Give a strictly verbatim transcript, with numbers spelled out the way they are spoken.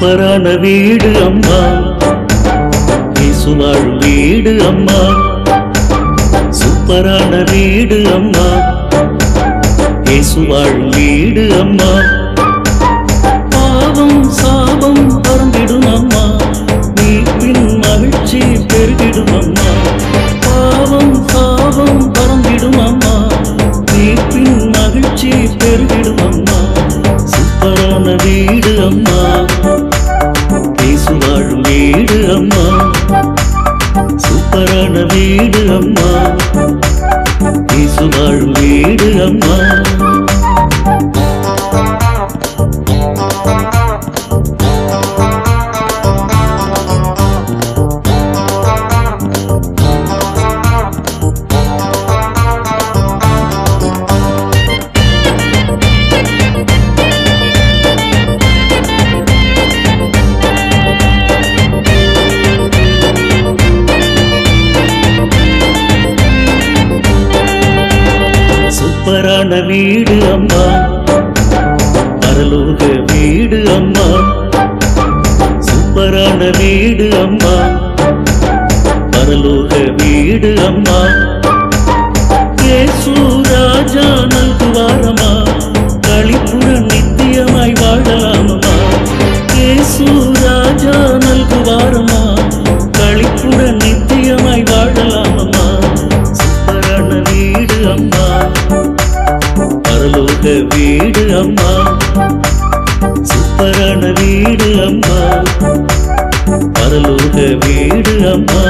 சூப்பரான வீடு அம்மா, இயேசு வாழும் வீடு அம்மா. சூப்பரான வீடு அம்மா, இயேசு வாழும் வீடு அம்மா. பாவம் சாபம் பறந்திடும் அம்மா, மீட்பின் மகிழ்ச்சி பெருகிடும் அம்மா. பாவம் சாபம் பறந்திடும் அம்மா, மீட்பின் மகிழ்ச்சி பெருகிடும் அம்மா. சூப்பரான வீடு அம்மா, இயேசு வாழும் வீடு அம்மா. சூப்பரான வீடு அம்மா, இயேசு வாழும் வீடு அம்மா. சூப்பரான வீடு அம்மா, பரலோக வீடு அம்மா. சூப்பரான வீடு அம்மா, பரலோக வீடு அம்மா. இயேசு ராஜா நல்குவாரம்மா, களிப்புடன் நித்தியமாய் வாழலாமம்மா. இயேசு ராஜா நல்குவாரம்மா, களிப்புடன் நித்தியமாய் வாழலாமம்மா. சூப்பரான வீடு அம்மா, பரலோக வீடு அம்மா. சூப்பரான வீடு அம்மா, பரலோக வீடு அம்மா.